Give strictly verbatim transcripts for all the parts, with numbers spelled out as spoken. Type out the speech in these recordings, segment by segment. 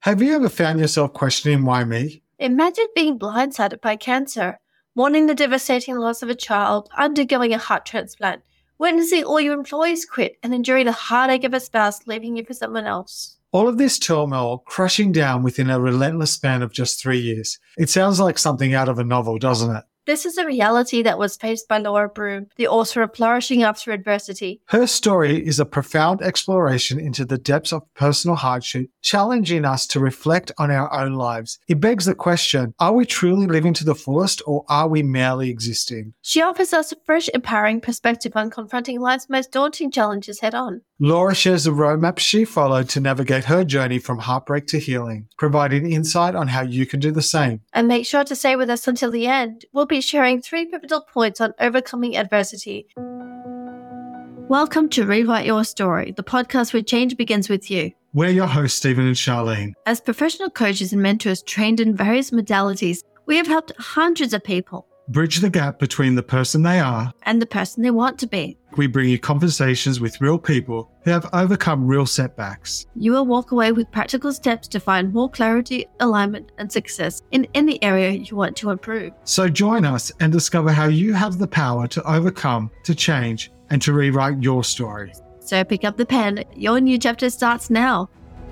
Have you ever found yourself questioning why me? Imagine being blindsided by cancer, mourning the devastating loss of a child, undergoing a heart transplant, witnessing all your employees quit, and enduring the heartache of a spouse leaving you for someone else. All of this turmoil crushing down within a relentless span of just three years. It sounds like something out of a novel, doesn't it? This is a reality that was faced by Laura Broom, the author of Flourishing After Adversity. Her story is a profound exploration into the depths of personal hardship, challenging us to reflect on our own lives. It begs the question, are we truly living to the fullest or are we merely existing? She offers us a fresh, empowering perspective on confronting life's most daunting challenges head-on. Laura shares the roadmap she followed to navigate her journey from heartbreak to healing, providing insight on how you can do the same. And make sure to stay with us until the end. We'll be sharing three pivotal points on overcoming adversity. Welcome to Rewrite Your Story, the podcast where change begins with you. We're your hosts, Stephen and Charlene. As professional coaches and mentors trained in various modalities, we have helped hundreds of people Bridge the gap between the person they are and the person they want to be. We bring you conversations with real people who have overcome real setbacks. You will walk away with practical steps to find more clarity, alignment, and success in any area you want to improve. So join us and discover how you have the power to overcome, to change, and to rewrite your story. So pick up the pen. Your new chapter starts now.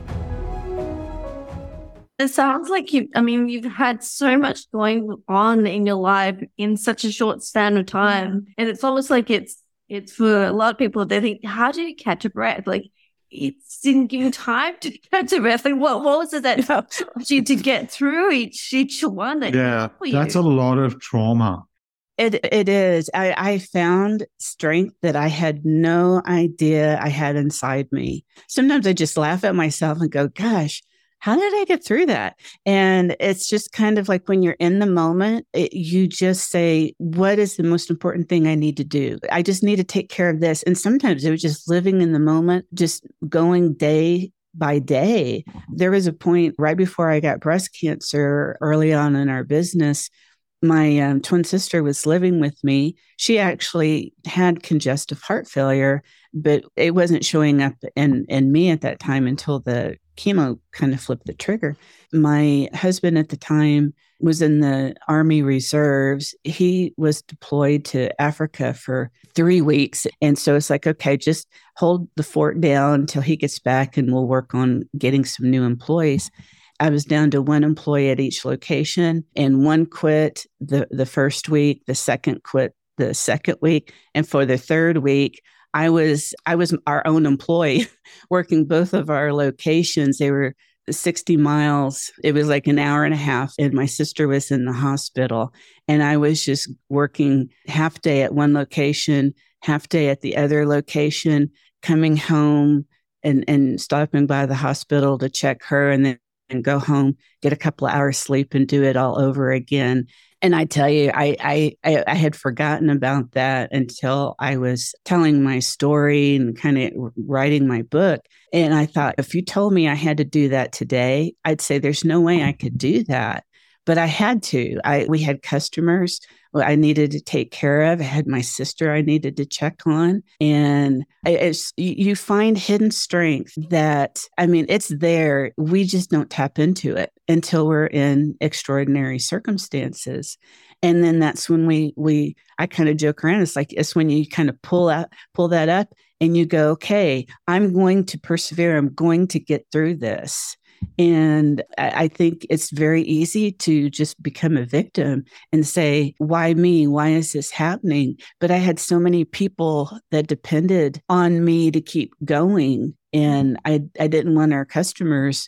It sounds like you, I mean, you've had so much going on in your life in such a short span of time. And it's almost like it's, it's for a lot of people, they think, how do you catch a breath? Like, it didn't give you time to catch a breath. Like, what, what was it that helped you to get through each, each one? That yeah, that's a lot of trauma. It It is. I, I found strength that I had no idea I had inside me. Sometimes I just laugh at myself and go, gosh, how did I get through that? And it's just kind of like when you're in the moment, it, you just say, what is the most important thing I need to do? I just need to take care of this. And sometimes it was just living in the moment, just going day by day. There was a point right before I got breast cancer early on in our business. My um, twin sister was living with me. She actually had congestive heart failure, but it wasn't showing up in, in me at that time until the chemo kind of flipped the trigger. My husband at the time was in the Army Reserves. He was deployed to Africa for three weeks. And so it's like, okay, just hold the fort down until he gets back and we'll work on getting some new employees. I was down to one employee at each location, and one quit the, the first week, the second quit the second week. And for the third week, I was I was our own employee working both of our locations. They were sixty miles. It was like an hour and a half. And my sister was in the hospital. And I was just working half day at one location, half day at the other location, coming home and, and stopping by the hospital to check her and then and go home, get a couple of hours sleep and do it all over again. And I tell you, I, I, I had forgotten about that until I was telling my story and kind of writing my book. And I thought, if you told me I had to do that today, I'd say there's no way I could do that. But I had to. I we had customers I needed to take care of. I had my sister I needed to check on. And it's, you find hidden strength that, I mean, it's there. We just don't tap into it until we're in extraordinary circumstances. And then that's when we, we I kind of joke around. It's like, it's when you kind of pull out, pull that up and you go, okay, I'm going to persevere. I'm going to get through this. And I think it's very easy to just become a victim and say, why me? Why is this happening? But I had so many people that depended on me to keep going. And I, I didn't want our customers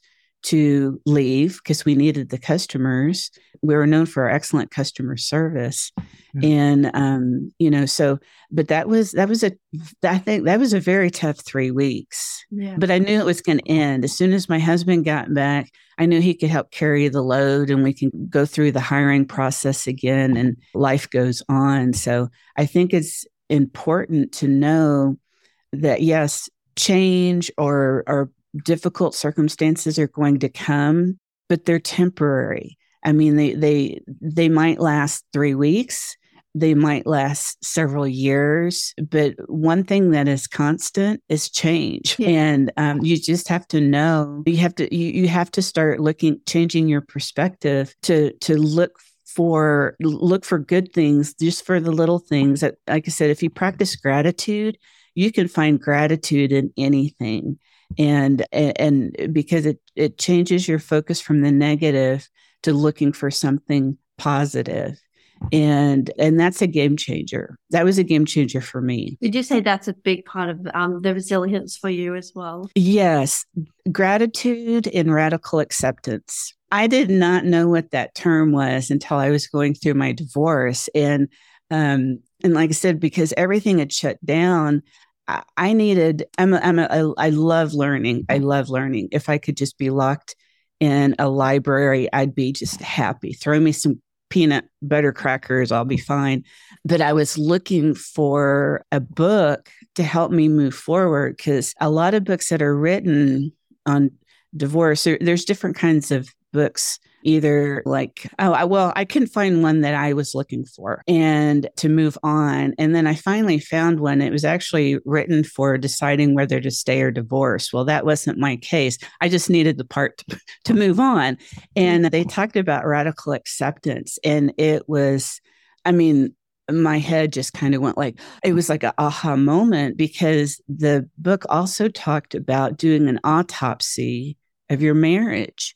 to leave because we needed the customers. We were known for our excellent customer service. Mm-hmm. And, um, you know, so, but that was, that was a, I think that was a very tough three weeks, yeah. But I knew it was going to end. As soon as my husband got back, I knew he could help carry the load and we can go through the hiring process again and life goes on. So I think it's important to know that, yes, change or, or difficult circumstances are going to come, but they're temporary. I mean, they they they might last three weeks, they might last several years, but one thing that is constant is change. Yeah. And um, you just have to know, you have to, you, you have to start looking, changing your perspective to, to look for, look for good things, just for the little things that, like I said, if you practice gratitude, you can find gratitude in anything. And, and because it, it changes your focus from the negative to looking for something positive. And and that's a game changer. That was a game changer for me. Did you say that's a big part of um, the resilience for you as well? Yes. Gratitude and radical acceptance. I did not know what that term was until I was going through my divorce. And um, and like I said, because everything had shut down, I, I needed, I'm a, I'm a, I love learning. I love learning. If I could just be locked in a library, I'd be just happy. Throw me some peanut butter crackers, I'll be fine. But I was looking for a book to help me move forward, because a lot of books that are written on divorce, there, there's different kinds of books, either like, oh, I, well, I couldn't find one that I was looking for and to move on. And then I finally found one. It was actually written for deciding whether to stay or divorce. Well, that wasn't my case. I just needed the part to, to move on. And they talked about radical acceptance. And it was, I mean, my head just kind of went like, it was like an aha moment, because the book also talked about doing an autopsy of your marriage.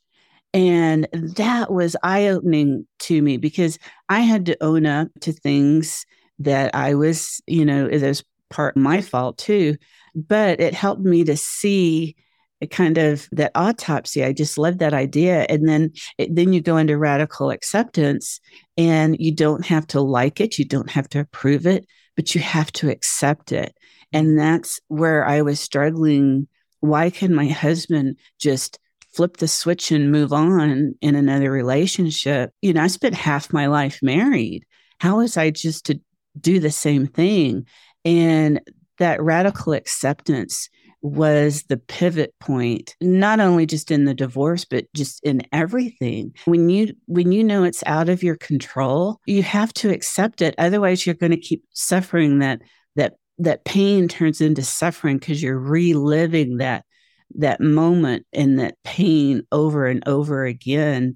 And that was eye-opening to me, because I had to own up to things that I was, you know, it was part of my fault too. But it helped me to see a kind of that autopsy. I just loved that idea. And then, it, then you go into radical acceptance, and you don't have to like it. You don't have to approve it, but you have to accept it. And that's where I was struggling. Why can my husband just flip the switch and move on in another relationship? You know, I spent half my life married. How was I just to do the same thing? And that radical acceptance was the pivot point, not only just in the divorce, but just in everything. When you, when you know it's out of your control, you have to accept it. Otherwise, you're going to keep suffering. That, that, that pain turns into suffering, because you're reliving that that moment and that pain over and over again.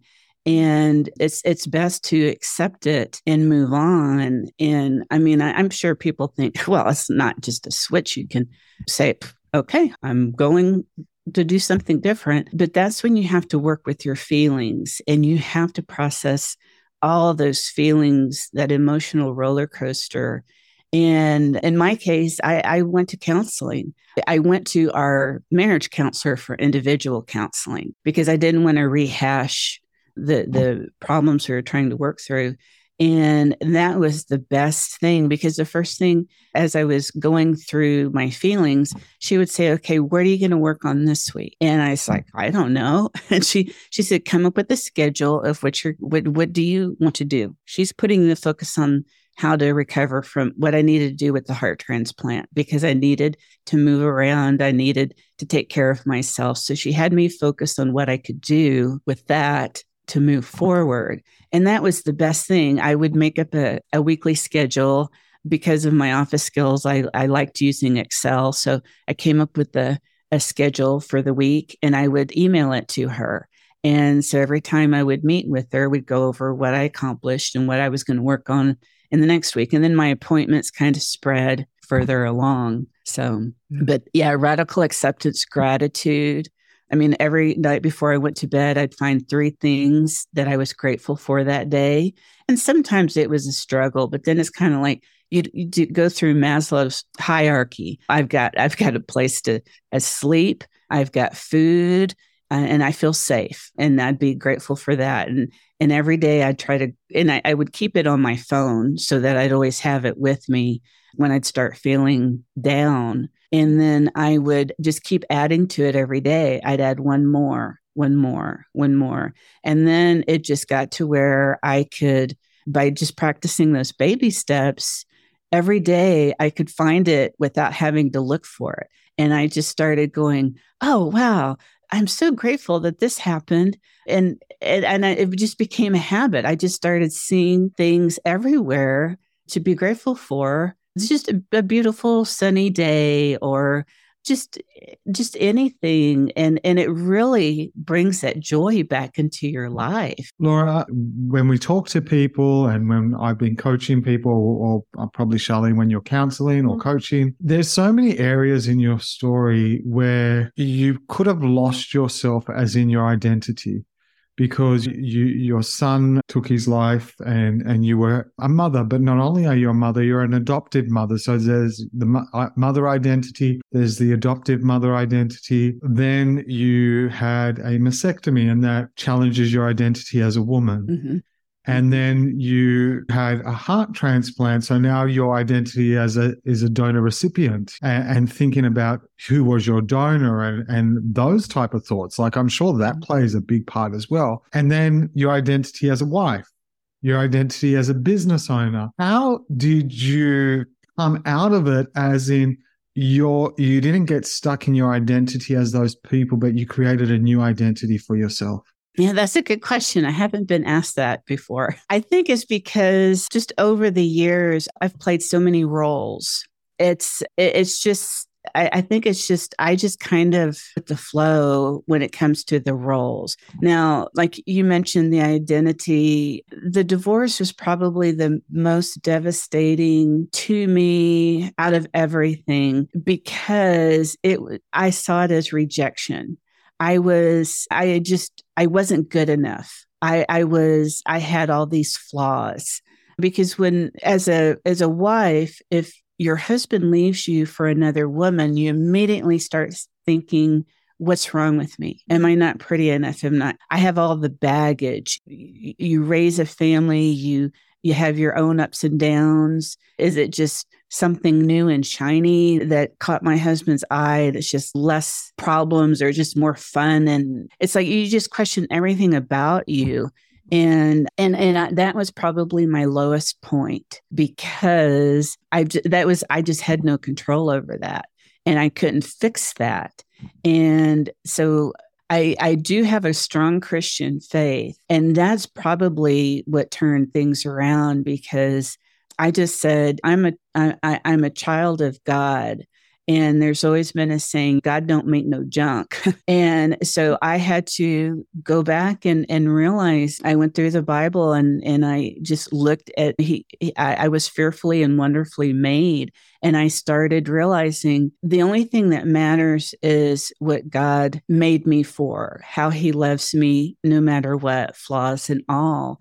And it's it's best to accept it and move on. And I mean, I, I'm sure people think, well, it's not just a switch. You can say, okay, I'm going to do something different. But that's when you have to work with your feelings, and you have to process all those feelings, that emotional roller coaster. And in my case, I, I went to counseling. I went to our marriage counselor for individual counseling, because I didn't want to rehash the, the problems we were trying to work through. And that was the best thing, because the first thing, as I was going through my feelings, she would say, okay, what are you going to work on this week? And I was like, I don't know. And she, she said, come up with a schedule of what you're, what, what do you want to do? She's putting the focus on how to recover from what I needed to do with the heart transplant, because I needed to move around. I needed to take care of myself. So she had me focus on what I could do with that to move forward. And that was the best thing. I would make up a, a weekly schedule. Because of my office skills, I, I liked using Excel. So I came up with a, a schedule for the week, and I would email it to her. And so every time I would meet with her, we'd go over what I accomplished and what I was going to work on in the next week. And then my appointments kind of spread further along. So, but yeah, radical acceptance, gratitude. I mean, every night before I went to bed, I'd find three things that I was grateful for that day. And sometimes it was a struggle, but then it's kind of like you, you do go through Maslow's hierarchy. I've got, I've got a place to uh, sleep. I've got food. Uh, and I feel safe, and I'd be grateful for that. And and every day I'd try to, and I, I would keep it on my phone so that I'd always have it with me when I'd start feeling down. And then I would just keep adding to it every day. I'd add one more, one more, one more. And then it just got to where I could, by just practicing those baby steps, every day I could find it without having to look for it. And I just started going, oh, wow, I'm so grateful that this happened. And, and, and I, it just became a habit. I just started seeing things everywhere to be grateful for. It's just a, a beautiful sunny day or just just anything. And, and it really brings that joy back into your life. Laura, when we talk to people and when I've been coaching people, or, or probably Charlene, when you're counseling or coaching, there's so many areas in your story where you could have lost yourself as in your identity. Because you, your son took his life and, and you were a mother, but not only are you a mother, you're an adopted mother. So there's the mo- mother identity, there's the adoptive mother identity. Then you had a mastectomy and that challenges your identity as a woman. Mm-hmm. And then you had a heart transplant. So now your identity as a is a donor recipient and, and thinking about who was your donor and, and those type of thoughts. Like I'm sure that plays a big part as well. And then your identity as a wife, your identity as a business owner. How did you come out of it as in your you didn't get stuck in your identity as those people, but you created a new identity for yourself? Yeah, that's a good question. I haven't been asked that before. I think it's because just over the years, I've played so many roles. It's it's just, I, I think it's just, I just kind of with the flow when it comes to the roles. Now, like you mentioned, the identity, the divorce was probably the most devastating to me out of everything because it I saw it as rejection. I was, I just, I wasn't good enough. I, I was, I had all these flaws because when, as a, as a wife, if your husband leaves you for another woman, you immediately start thinking, what's wrong with me? Am I not pretty enough? Am not, I have all the baggage. You, you raise a family, you, you have your own ups and downs. Is it just something new and shiny that caught my husband's eye that's just less problems or just more fun? And it's like you just question everything about you. And and and I, that was probably my lowest point because I that was I just had no control over that and I couldn't fix that. And so I, I do have a strong Christian faith, and that's probably what turned things around because I just said, I'm a, I, I'm a child of God. And there's always been a saying, God don't make no junk. And so I had to go back and, and realize I went through the Bible and, and I just looked at, he, he I, I was fearfully and wonderfully made. And I started realizing the only thing that matters is what God made me for, how he loves me, no matter what, flaws and all.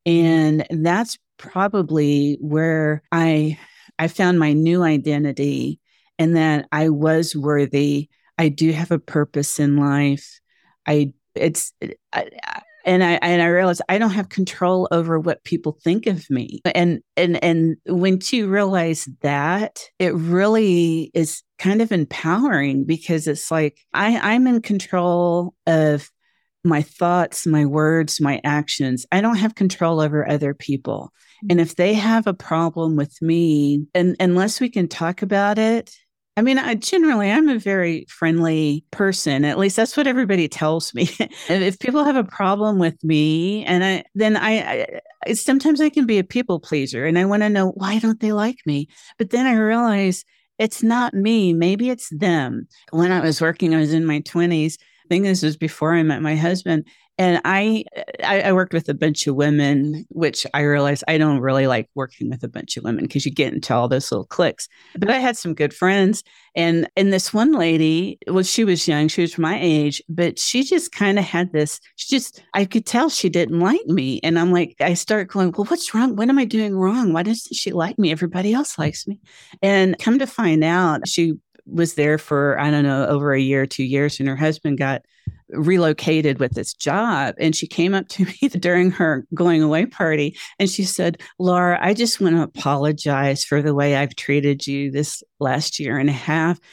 And that's probably where I I found my new identity and that I was worthy. I do have a purpose in life. I it's I, and I and I realized I don't have control over what people think of me. And and and when you realize that, it really is kind of empowering because it's like I, I'm in control of my thoughts, my words, my actions. I don't have control over other people. And if they have a problem with me, and unless we can talk about it, I mean, I generally, I'm a very friendly person. At least that's what everybody tells me. And if people have a problem with me, and I, then I, I, sometimes I can be a people pleaser and I want to know, why don't they like me? But then I realize it's not me. Maybe it's them. When I was working, I was in my twenties. I think this was before I met my husband. And I, I, I worked with a bunch of women, which I realized I don't really like working with a bunch of women because you get into all those little cliques. But I had some good friends. And, and this one lady, well, she was young. She was my age, but she just kind of had this, she just, I could tell she didn't like me. And I'm like, I start going, well, what's wrong? What am I doing wrong? Why doesn't she like me? Everybody else likes me. And come to find out, she was there for, I don't know, over a year, two years, and her husband got relocated with this job. And she came up to me during her going away party and she said, Laura, I just want to apologize for the way I've treated you this last year and a half.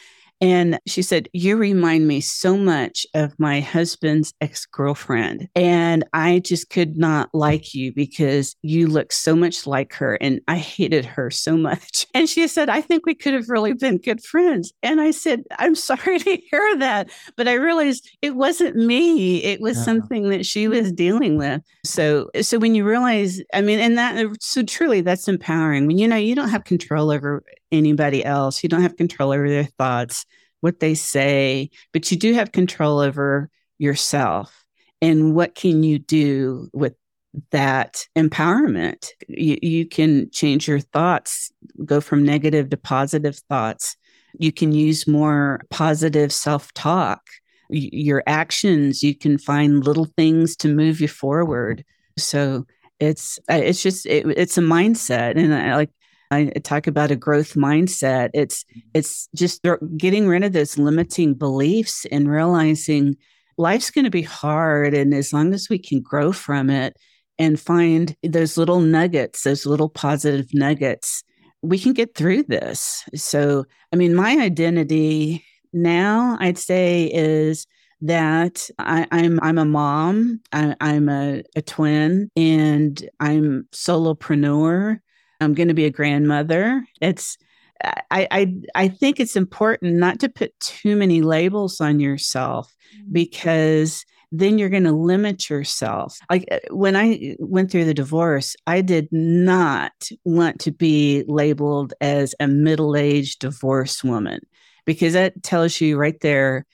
And she said, you remind me so much of my husband's ex-girlfriend. And I just could not like you because you look so much like her. And I hated her so much. And she said, I think we could have really been good friends. And I said, I'm sorry to hear that. But I realized it wasn't me. It was Yeah. something that she was dealing with. So, so when you realize, I mean, and that, so truly that's empowering. When you know you don't have control over anybody else, you don't have control over their thoughts, what they say, but you do have control over yourself. And what can you do with that empowerment? You, you can change your thoughts, go from negative to positive thoughts. You can use more positive self-talk. Y- your actions, you can find little things to move you forward. So it's it's just it, it's a mindset, and I like I talk about a growth mindset. It's it's just getting rid of those limiting beliefs and realizing life's going to be hard, and as long as we can grow from it and find those little nuggets, those little positive nuggets, we can get through this. So, I mean, my identity now, I'd say, is that I, I'm I'm a mom, I, I'm a, a twin, and I'm solopreneur. I'm going to be a grandmother. It's I, I I think it's important not to put too many labels on yourself, because then you're going to limit yourself. Like when I went through the divorce, I did not want to be labeled as a middle-aged divorced woman, because that tells you right there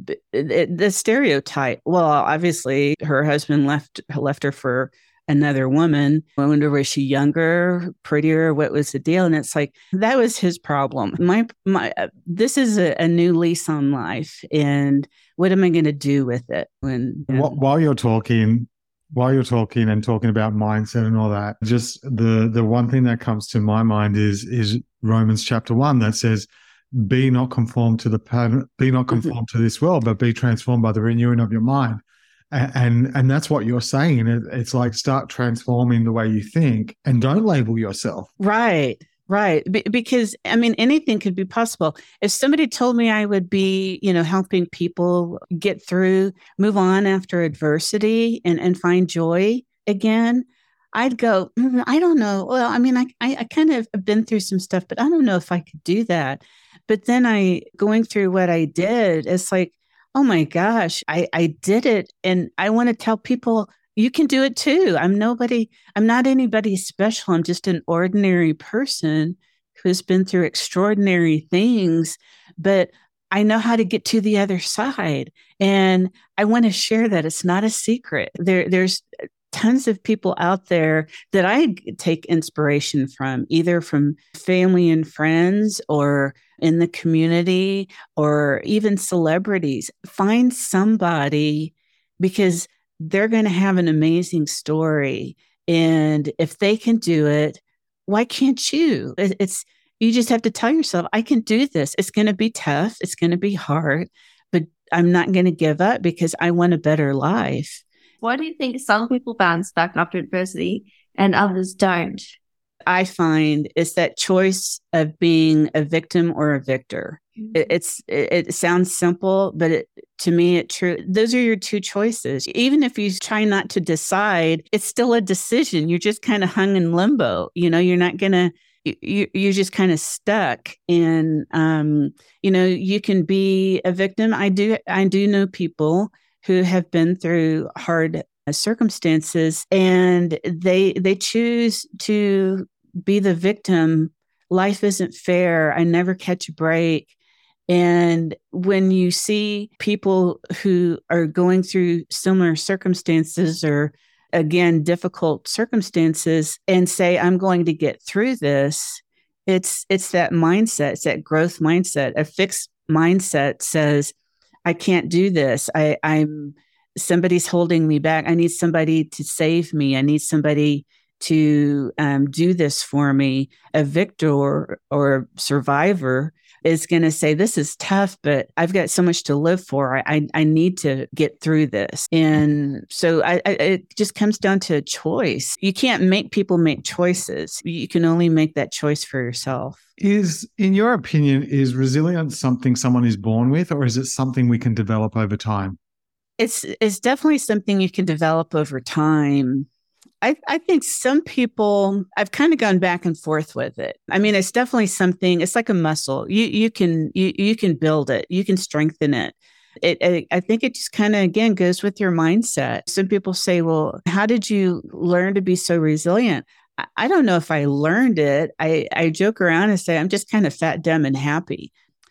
the stereotype. Well, obviously her husband left left her for another woman. I wonder, was she younger, prettier? What was the deal? And it's like, that was his problem. My, my, uh, this is a, a new lease on life. And what am I going to do with it? When, you know, While you're talking, while you're talking and talking about mindset and all that, just the, the one thing that comes to my mind is, is Romans chapter one that says, be not conformed to the pattern, be not conformed to this world, but be transformed by the renewing of your mind. And and that's what you're saying. It's like, start transforming the way you think and don't label yourself. Right, right. Be- because, I mean, anything could be possible. If somebody told me I would be, you know, helping people get through, move on after adversity and, and find joy again, I'd go, mm, I don't know. Well, I mean, I, I, I kind of have been through some stuff, but I don't know if I could do that. But then I, going through what I did, it's like, oh my gosh, I, I did it. And I want to tell people, you can do it too. I'm nobody, I'm not anybody special. I'm just an ordinary person who's been through extraordinary things, but I know how to get to the other side. And I want to share that. It's not a secret. There, there's tons of people out there that I take inspiration from, either from family and friends or in the community or even celebrities. Find somebody, because they're going to have an amazing story. And if they can do it, why can't you? It's, you just have to tell yourself, I can do this. It's going to be tough. It's going to be hard, but I'm not going to give up because I want a better life. Why do you think some people bounce back after adversity and others don't? I find is that choice of being a victim or a victor. Mm-hmm. It, it's it, it sounds simple, but it, to me, it true. Those are your two choices. Even if you try not to decide, it's still a decision. You're just kind of hung in limbo. You know, you're not gonna. You, you're just kind of stuck in. Um, you know, you can be a victim. I do. I do know people who have been through hard circumstances, and they they choose to be the victim. Life isn't fair. I never catch a break. And when you see people who are going through similar circumstances or, again, difficult circumstances and say, I'm going to get through this, it's it's that mindset. It's that growth mindset. A fixed mindset says, I can't do this. I, I'm somebody's holding me back. I need somebody to save me. I need somebody to um, do this for me. A victor or, or survivor is going to say, this is tough, but I've got so much to live for. I, I need to get through this. And so I, I, it just comes down to a choice. You can't make people make choices. You can only make that choice for yourself. Is, in your opinion, is resilience something someone is born with, or is it something we can develop over time? It's it's definitely something you can develop over time. I, I think some people, I've kind of gone back and forth with it. I mean, it's definitely something, it's like a muscle. You you can you you can build it, you can strengthen it. It, it I think it just kind of, again, goes with your mindset. Some people say, well, how did you learn to be so resilient? I, I don't know if I learned it. I, I joke around and say, I'm just kind of fat, dumb, and happy.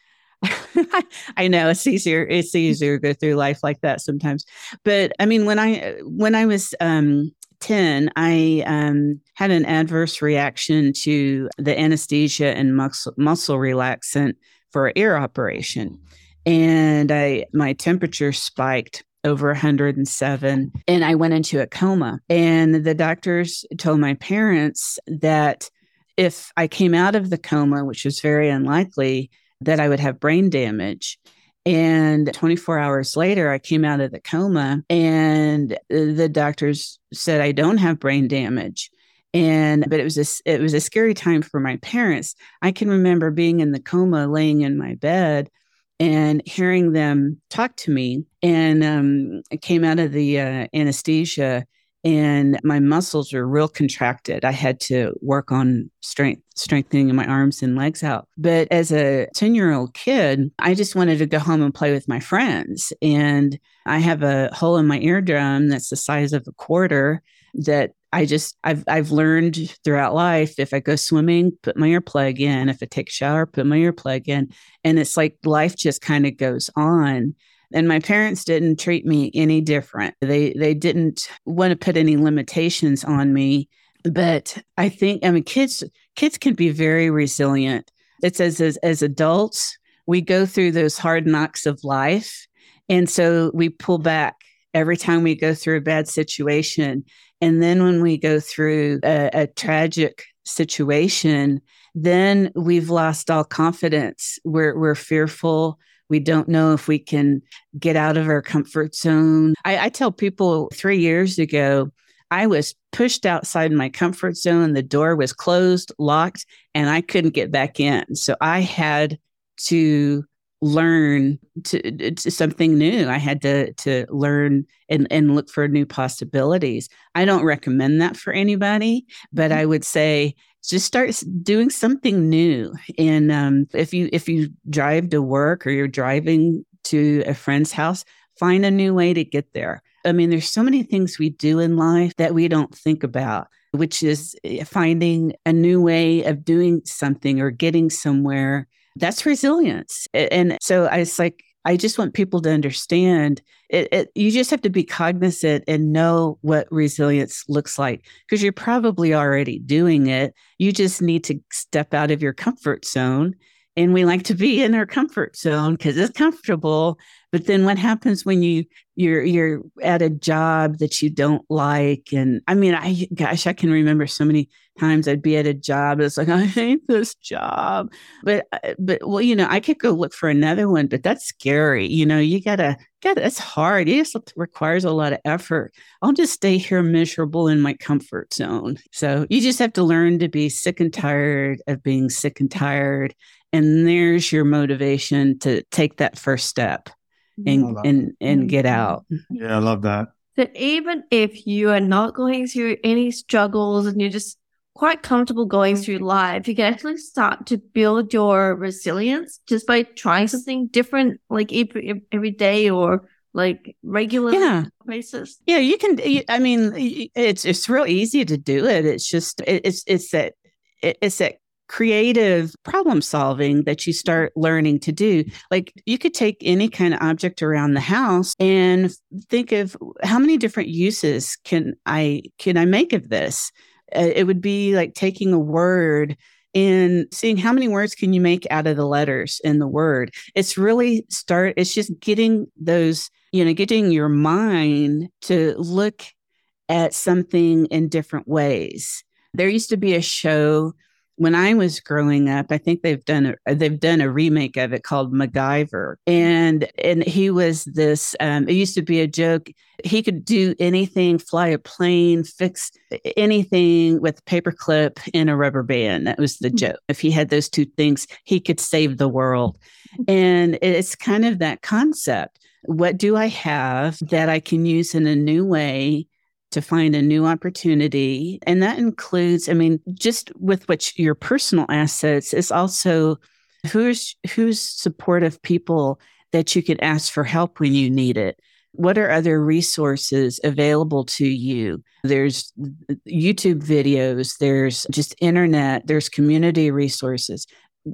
I know it's easier. It's easier to go through life like that sometimes. But I mean, when I when I was um, ten, I um, had an adverse reaction to the anesthesia and muscle, muscle relaxant for an ear operation, and I my temperature spiked over one hundred seven, and I went into a coma. And the doctors told my parents that if I came out of the coma, which was very unlikely, that I would have brain damage. And twenty-four hours later, I came out of the coma, and the doctors said I don't have brain damage. And but it was a, it was a scary time for my parents. I can remember being in the coma, laying in my bed, and hearing them talk to me. And um, I came out of the uh, anesthesia, and my muscles were real contracted. I had to work on strength, strengthening my arms and legs out. But as a ten-year-old kid, I just wanted to go home and play with my friends. And I have a hole in my eardrum that's the size of a quarter that I just, I've I've learned throughout life, if I go swimming, put my earplug in. If I take a shower, put my earplug in. And it's like life just kind of goes on. And my parents didn't treat me any different. They they didn't want to put any limitations on me. But I think, I mean, kids kids can be very resilient. It's as, as as adults, we go through those hard knocks of life. And so we pull back every time we go through a bad situation. And then when we go through a, a tragic situation, then we've lost all confidence. We're we're fearful. We don't know if we can get out of our comfort zone. I, I tell people three years ago, I was pushed outside my comfort zone. The door was closed, locked, and I couldn't get back in. So I had to learn to, to something new. I had to to learn and, and look for new possibilities. I don't recommend that for anybody, but I would say just start doing something new. And um, if you if you drive to work or you're driving to a friend's house, find a new way to get there. I mean, there's so many things we do in life that we don't think about, which is finding a new way of doing something or getting somewhere. That's resilience. And so I was like, I just want people to understand it, it. You just have to be cognizant and know what resilience looks like, because you're probably already doing it. You just need to step out of your comfort zone. And we like to be in our comfort zone because it's comfortable. But then what happens when you you're you're at a job that you don't like? And I mean, I gosh, I can remember so many times I'd be at a job. It's like, I hate this job. But but well, you know, I could go look for another one, but that's scary. You know, you gotta gotta it's hard. It just requires a lot of effort. I'll just stay here miserable in my comfort zone. So you just have to learn to be sick and tired of being sick and tired. And there's your motivation to take that first step and and, and get out. Yeah, I love that. That even if you are not going through any struggles and you're just quite comfortable going through life, you can actually start to build your resilience just by trying something different, like every, every day or like regular yeah. basis. Yeah, you can. I mean, it's it's real easy to do it. It's just it's it's that it's that creative problem solving that you start learning to do. Like you could take any kind of object around the house and think of how many different uses can I can I make of this. Uh, it would be like taking a word and seeing how many words can you make out of the letters in the word. It's really start. It's just getting those, you know, getting your mind to look at something in different ways. There used to be a show when I was growing up, I think they've done a, they've done a remake of it called MacGyver, and and he was this. Um, it used to be a joke. He could do anything, fly a plane, fix anything with a paperclip and a rubber band. That was the joke. If he had those two things, he could save the world. And it's kind of that concept. What do I have that I can use in a new way to find a new opportunity? And that includes, I mean, just with which your personal assets is also who's who's supportive people that you could ask for help when you need it. What are other resources available to you? There's YouTube videos, there's just internet, there's community resources.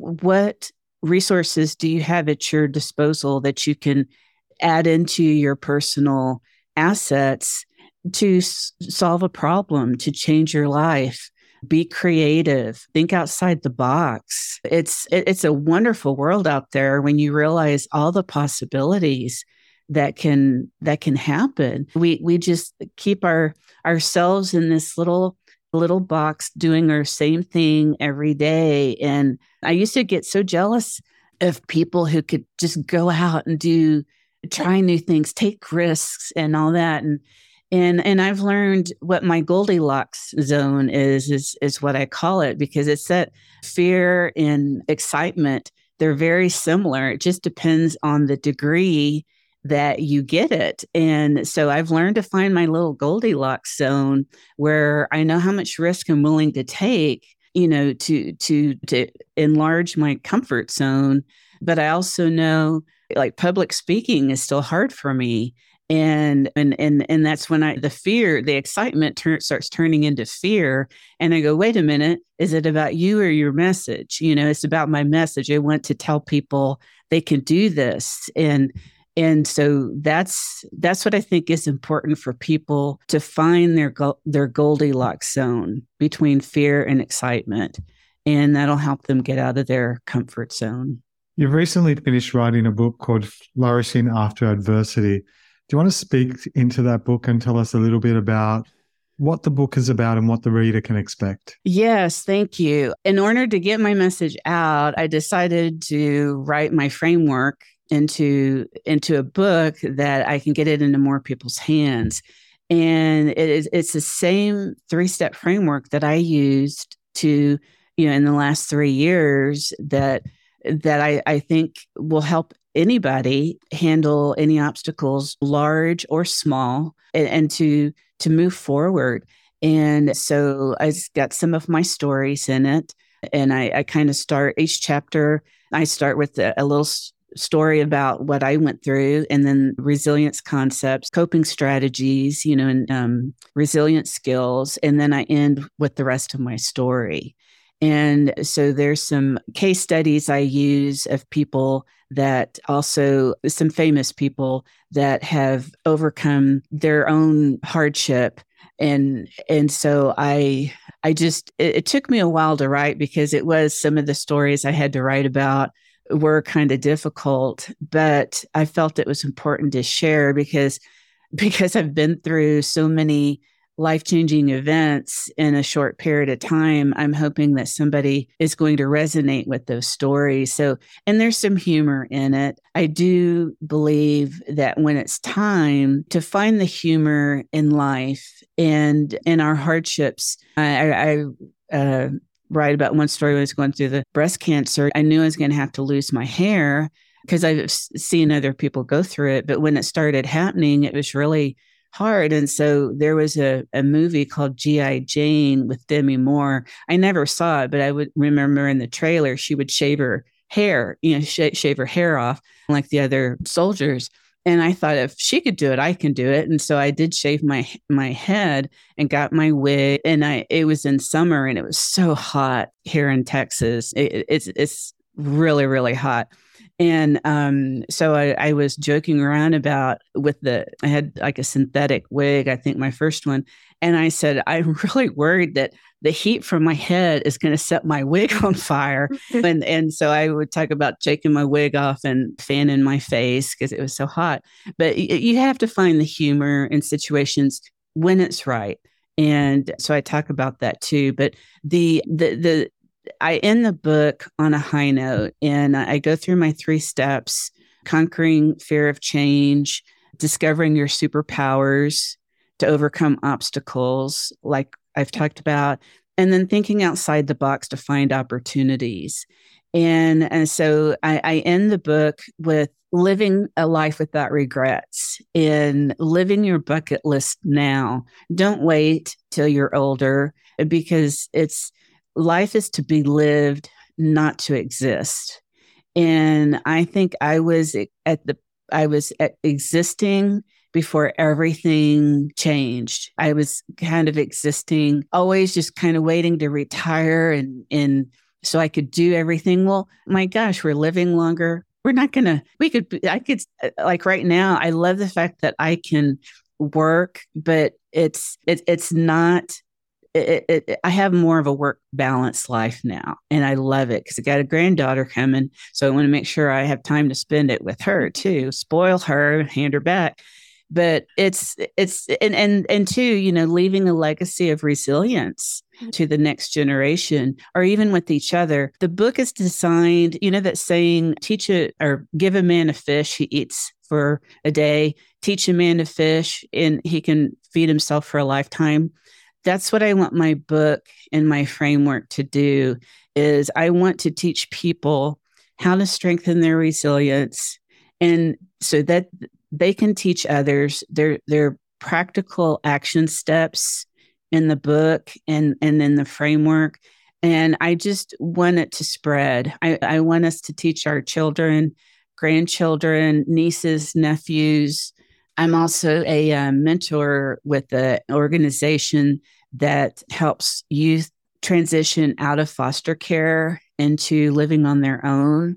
What resources do you have at your disposal that you can add into your personal assets to s- solve a problem, to change your life? Be creative, think outside the box. It's it, it's a wonderful world out there when you realize all the possibilities that can that can happen. We we just keep our ourselves in this little little box doing our same thing every day. And I used to get so jealous of people who could just go out and do try new things, take risks and all that. And And and I've learned what my Goldilocks zone is, is, is what I call it, because it's that fear and excitement. They're very similar. It just depends on the degree that you get it. And so I've learned to find my little Goldilocks zone where I know how much risk I'm willing to take, you know, to to to enlarge my comfort zone. But I also know, like, public speaking is still hard for me. And and and and that's when I the fear, the excitement turn, starts turning into fear. And I go, wait a minute, is it about you or your message? You know, it's about my message. I want to tell people they can do this. And and so that's that's what I think is important for people to find their their Goldilocks zone between fear and excitement. And that'll help them get out of their comfort zone. You've recently finished writing a book called Flourishing After Adversity. Do you want to speak into that book and tell us a little bit about what the book is about and what the reader can expect? Yes, thank you. In order to get my message out, I decided to write my framework into, into a book that I can get it into more people's hands. And it is, it's the same three-step framework that I used to, you know, in the last three years that that I, I think will help anybody handle any obstacles, large or small, and, and to to move forward. And so I got some of my stories in it, and I, I kind of start each chapter. I start with a, a little s- story about what I went through, and then resilience concepts, coping strategies, you know, and um, resilience skills, and then I end with the rest of my story. And so there's some case studies I use of people that also, some famous people that have overcome their own hardship. And and so I I just, it, it took me a while to write because it was some of the stories I had to write about were kind of difficult, but I felt it was important to share because because I've been through so many life-changing events in a short period of time. I'm hoping that somebody is going to resonate with those stories. So, and there's some humor in it. I do believe that when it's time to find the humor in life and in our hardships, I, I uh, write about one story when I was going through the breast cancer. I knew I was going to have to lose my hair because I've seen other people go through it. But when it started happening, it was really hard. And so there was a, a movie called G I. Jane with Demi Moore. I never saw it, but I would remember in the trailer, she would shave her hair, you know, sh- shave her hair off like the other soldiers. And I thought, if she could do it, I can do it. And so I did shave my my head and got my wig. And I it was in summer and it was so hot here in Texas. It, it's it's really, really hot. And um, so I, I was joking around about with the, I had like a synthetic wig, I think my first one. And I said, I'm really worried that the heat from my head is going to set my wig on fire. and and so I would talk about taking my wig off and fanning my face because it was so hot. But y- you have to find the humor in situations when it's right. And so I talk about that too. But the the the I end the book on a high note, and I go through my three steps: conquering fear of change, discovering your superpowers to overcome obstacles, like I've talked about, and then thinking outside the box to find opportunities. And, and so I, I end the book with living a life without regrets and living your bucket list now. Don't wait till you're older, because it's life is to be lived, not to exist. And I think I was at the, I was at existing before everything changed. I was kind of existing, always just kind of waiting to retire and, and so I could do everything. Well, my gosh, we're living longer. We're not going to, we could, I could, like right now, I love the fact that I can work, but it's, it, it's not, It, it, it, I have more of a work balance life now, and I love it because I got a granddaughter coming. So I want to make sure I have time to spend it with her too, spoil her, hand her back. But it's, it's, and, and, and two, you know, leaving a legacy of resilience to the next generation, or even with each other. The book is designed, you know, that saying, teach a, or give a man a fish, he eats for a day, teach a man to fish and he can feed himself for a lifetime. That's what I want my book and my framework to do, is I want to teach people how to strengthen their resilience, and so that they can teach others their their practical action steps in the book and, and in the framework. And I just want it to spread. I, I want us to teach our children, grandchildren, nieces, nephews. I'm also a uh, mentor with an organization that helps youth transition out of foster care into living on their own.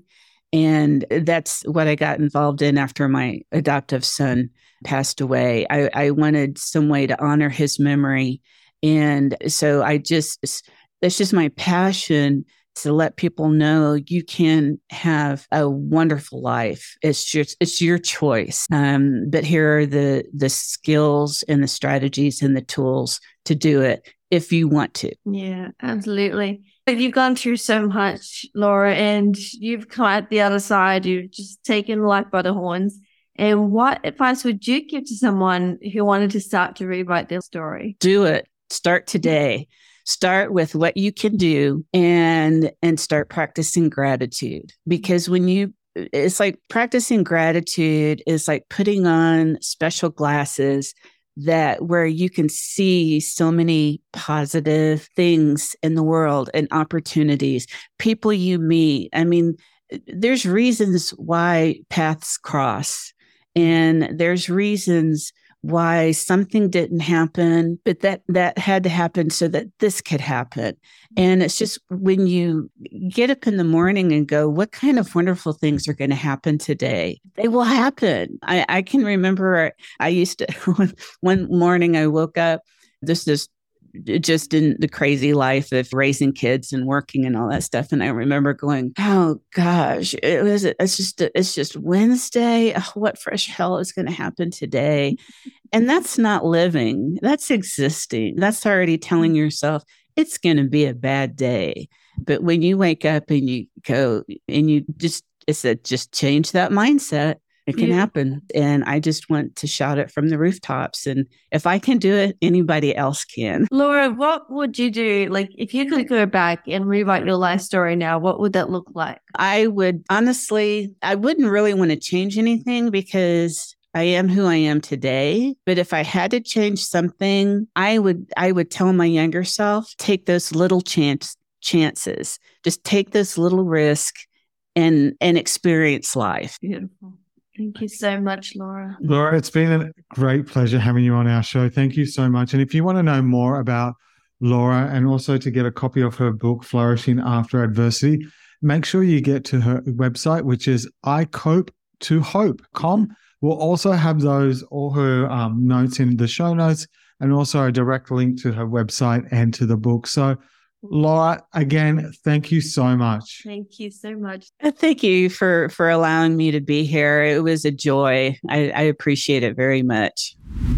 And that's what I got involved in after my adoptive son passed away. I, I wanted some way to honor his memory. And so I just, that's just my passion, to let people know you can have a wonderful life. It's just, it's your choice. Um, but here are the, the skills and the strategies and the tools to do it if you want to. Yeah, absolutely. You've gone through so much, Laura, and you've come out the other side. You've just taken life by the horns. And what advice would you give to someone who wanted to start to rewrite their story? Do it. Start today. Start with what you can do, and and start practicing gratitude. Because when you, it's like practicing gratitude is like putting on special glasses that where you can see so many positive things in the world and opportunities, people you meet. I mean, there's reasons why paths cross, and there's reasons why something didn't happen, but that, that had to happen so that this could happen. And it's just when you get up in the morning and go, what kind of wonderful things are going to happen today? They will happen. I, I can remember I used to, one morning I woke up, this is just in the crazy life of raising kids and working and all that stuff. And I remember going, oh gosh, it was, it's just, it's just Wednesday. Oh, what fresh hell is going to happen today? And that's not living. That's existing. That's already telling yourself it's going to be a bad day. But when you wake up and you go and you just, it's a, just change that mindset. It can yeah. happen. And I just want to shout it from the rooftops. And if I can do it, anybody else can. Laura, what would you do? Like, if you could go back and rewrite your life story now, what would that look like? I would honestly, I wouldn't really want to change anything because I am who I am today. But if I had to change something, I would, I would tell my younger self, take those little chance, chances, just take this little risk and, and experience life. Beautiful. Thank you so much, Laura. Laura, it's been a great pleasure having you on our show. Thank you so much. And if you want to know more about Laura and also to get a copy of her book, Flourishing After Adversity, make sure you get to her website, which is i cope to hope dot com. We'll also have those, all her um, notes in the show notes, and also a direct link to her website and to the book. So Laura, again, thank you so much. Thank you so much. Thank you for, for allowing me to be here. It was a joy. I, I appreciate it very much.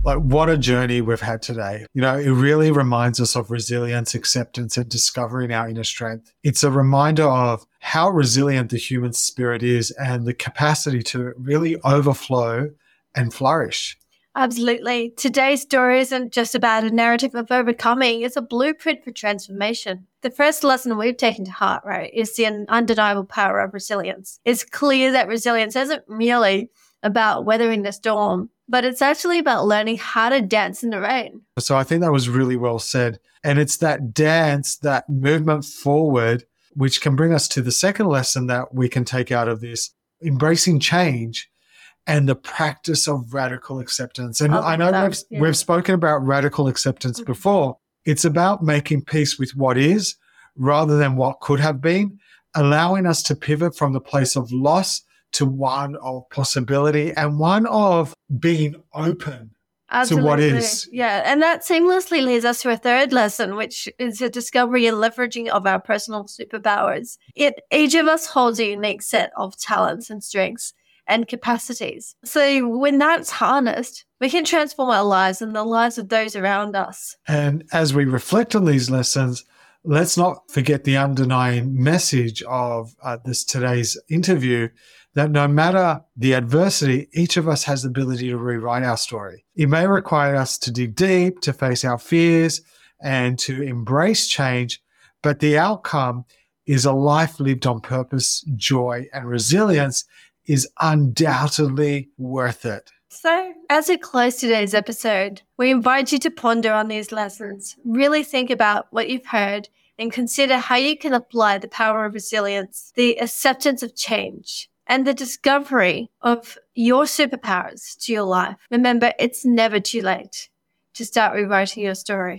Like, what a journey we've had today. You know, it really reminds us of resilience, acceptance, and discovering our inner strength. It's a reminder of how resilient the human spirit is and the capacity to really overflow and flourish. Absolutely. Today's story isn't just about a narrative of overcoming, it's a blueprint for transformation. The first lesson we've taken to heart, right, is the undeniable power of resilience. It's clear that resilience isn't merely about weathering the storm, but it's actually about learning how to dance in the rain. So I think that was really well said. And it's that dance, that movement forward, which can bring us to the second lesson that we can take out of this, embracing change and the practice of radical acceptance. And Oh, I know that- we've, yeah. we've spoken about radical acceptance Mhm. before. It's about making peace with what is rather than what could have been, allowing us to pivot from the place of loss to one of possibility and one of being open to what is. Yeah, and that seamlessly leads us to a third lesson, which is the discovery and leveraging of our personal superpowers. It, each of us holds a unique set of talents and strengths and capacities. So when that's harnessed, we can transform our lives and the lives of those around us. And as we reflect on these lessons, let's not forget the underlying message of uh, this today's interview, that no matter the adversity, each of us has the ability to rewrite our story. It may require us to dig deep, to face our fears, and to embrace change, but the outcome is a life lived on purpose, joy, and resilience is undoubtedly worth it. So, as we close today's episode, we invite you to ponder on these lessons. Really think about what you've heard and consider how you can apply the power of resilience, the acceptance of change, and the discovery of your superpowers to your life. Remember, it's never too late to start rewriting your story.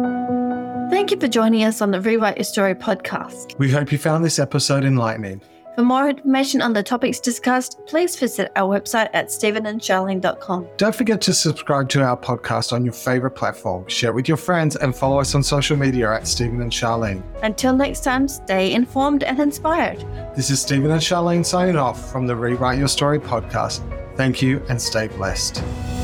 Thank you for joining us on the Rewrite Your Story podcast. We hope you found this episode enlightening. For more information on the topics discussed, please visit our website at stephen and charlene dot com. Don't forget to subscribe to our podcast on your favorite platform, share it with your friends, and follow us on social media at Stephen and Charlene. Until next time, stay informed and inspired. This is Stephen and Charlene signing off from the Rewrite Your Story podcast. Thank you and stay blessed.